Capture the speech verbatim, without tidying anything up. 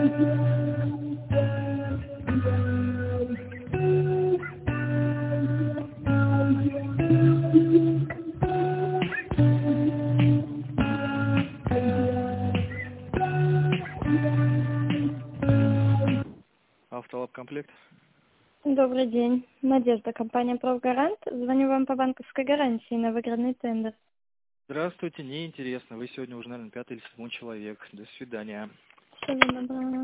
Автолаб комплект. Добрый день. Надежда, компания «Профгарант». Звоню вам по банковской гарантии на выигранный тендер. Здравствуйте, неинтересно. Вы сегодня уже, наверное, пятый или седьмой человек. До свидания. Всего доброго.